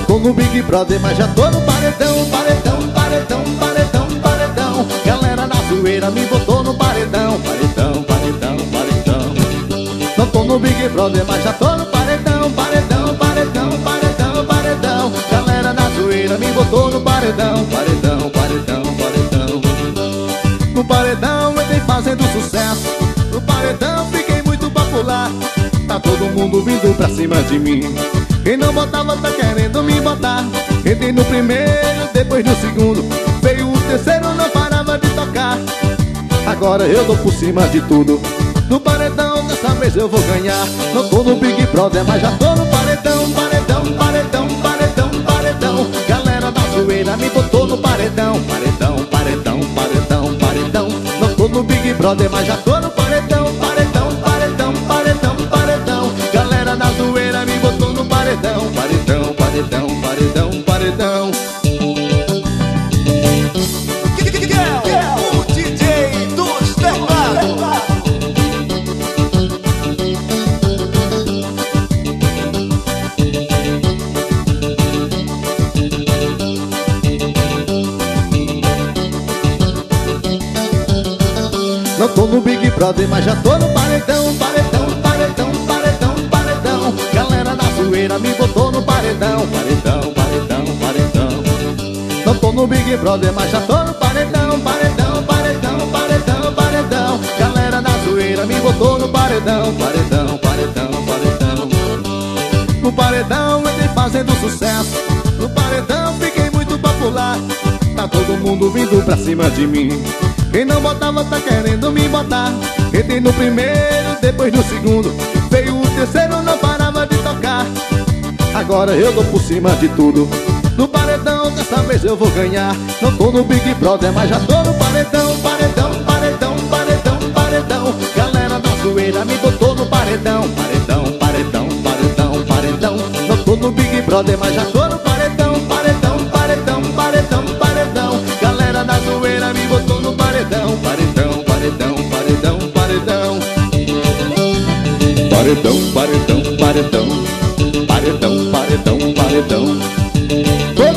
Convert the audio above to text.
tô no Big Brother, mas já tô no paredão. Paredão, paredão, paredão, paredão. Galera da zoeira me botou no paredão. Paredão, paredão, paredão. Não tô no Big Brother, mas já tô no paredão. Paredão, paredão, paredão, paredão. Galera da zoeira me botou no paredão. Paredão, paredão, paredão. No paredão eu entrei fazendo sucesso. No paredão fiquei muito popular. Tá todo mundo vindo pra cima de mim. Quem não botava tá querendo me botar. Entrei no primeiro, depois no segundo. Veio o terceiro, não parava de tocar. Agora eu tô por cima de tudo. No paredão, dessa vez eu vou ganhar. Não tô no Big Brother, mas já tô no paredão. Paredão, paredão, paredão, paredão. Galera da zoeira me botou no paredão. Paredão, paredão, paredão, paredão. Não tô no Big Brother, mas já tô no paredão. Paredão, paredão, paredão, paredão. Galera da zoeira me botou no paredão. Paredão, paredão, paredão, paredão. O DJ dos Teclados. Não tô no Big Brother, mas já tô no paredão. Paredão, paredão, paredão, paredão. Galera da zoeira me botou no paredão. Paredão, paredão, paredão. Não tô no Big Brother, mas já tô no paredão. Paredão, paredão, paredão, paredão. Galera da zoeira me botou no paredão. Paredão, paredão, paredão. No paredão eu entrei fazendo sucesso. No paredão fiquei muito popular. Tá todo mundo vindo pra cima de mim. Quem não botava tá querendo me botar. Entrei no primeiro, depois no segundo. Veio o terceiro, não parava de tocar. Agora eu tô por cima de tudo. No paredão, dessa vez eu vou ganhar. Não tô no Big Brother, mas já tô no paredão. Paredão, paredão, paredão, paredão. Galera da zoeira me botou no paredão. Paredão, paredão, paredão, paredão. Não tô no Big Brother, mas já tô no paredão. Paredão, paredão, paredão, paredão. Galera da zoeira me botou no paredão. Paredão, paredão, paredão, paredão. Paredão, paredão, paredão. Paredão, paredão, paredão.